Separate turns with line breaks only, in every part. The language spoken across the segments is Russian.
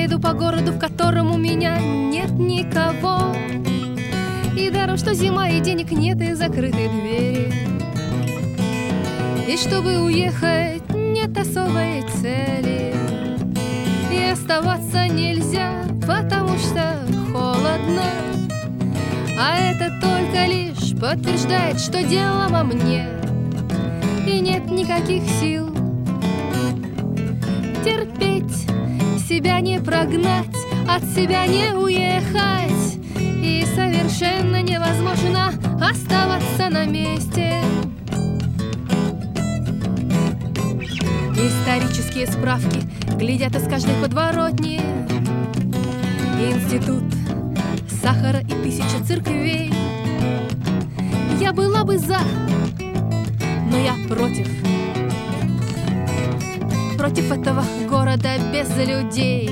иду по городу, в котором у меня нет никого. И даром, что зима, и денег нет, и закрыты двери. И чтобы уехать, нет особой цели. И оставаться нельзя, потому что холодно. А это только лишь подтверждает, что дело во мне. И нет никаких сил терпеть, себя не прогнать, от себя не уехать. И совершенно невозможно оставаться на месте. Исторические справки глядят из каждой подворотни. Институт сахара и 1000 церквей. Я была бы за, но я против. Против этого города без людей.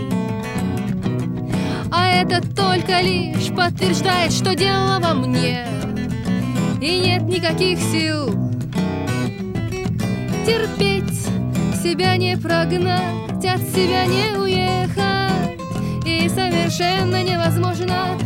А это только лишь подтверждает, что дело во мне. И нет никаких сил терпеть, себя не прогнать, от себя не уехать. И совершенно невозможно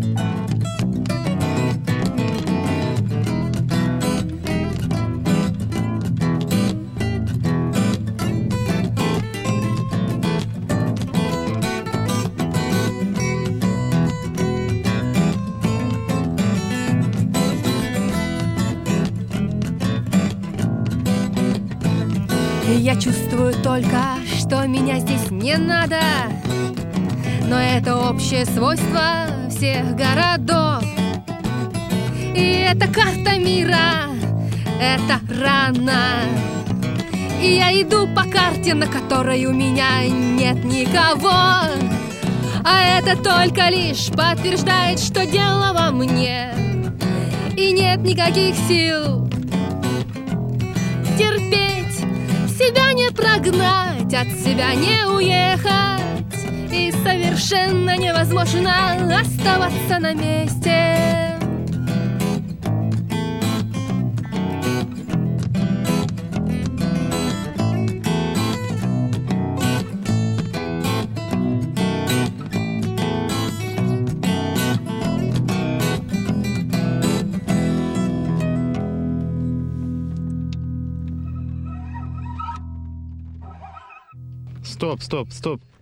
я чувствую только, что меня здесь не надо. Но это общее свойство всех городов. И это карта мира, это рана. И я иду по карте, на которой у меня нет никого. А это только лишь подтверждает, что дело во мне. И нет никаких сил терпеть, себя не прогнать, от себя не уехать. И совершенно невозможно оставаться на месте.
Стоп.